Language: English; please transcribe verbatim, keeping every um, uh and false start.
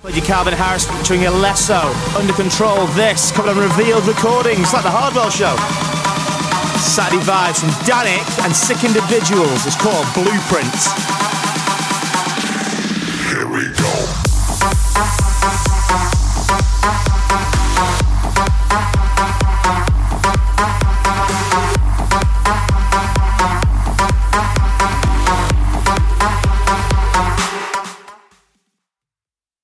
Played your Calvin Harris featuring Alesso. Under Control, this, couple of revealed recordings, like the Hardwell Show. Saturday Vibes from Danik and Sick Individuals. It's called Blueprints.